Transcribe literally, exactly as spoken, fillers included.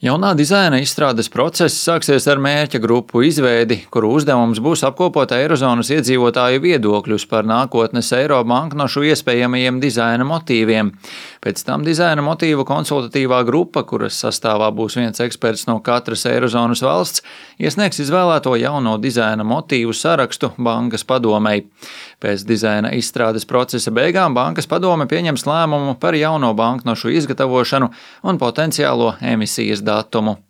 Jaunā dizaina izstrādes process sāksies ar mērķa grupu izveidi, kuru uzdevums būs apkopot Eirozonas iedzīvotāju viedokļus par nākotnes eiro banknošu iespējamajiem dizaina motīviem. Pēc tam dizaina motīvu konsultatīvā grupa, kuras sastāvā būs viens eksperts no katras Eirozonas valsts, iesniegs izvēlēto jauno dizaina motīvu sarakstu bankas padomei. Pēc dizaina izstrādes procesa beigām bankas padome pieņems lēmumu par jauno banknošu izgatavošanu un potenciālo emisijas datumu.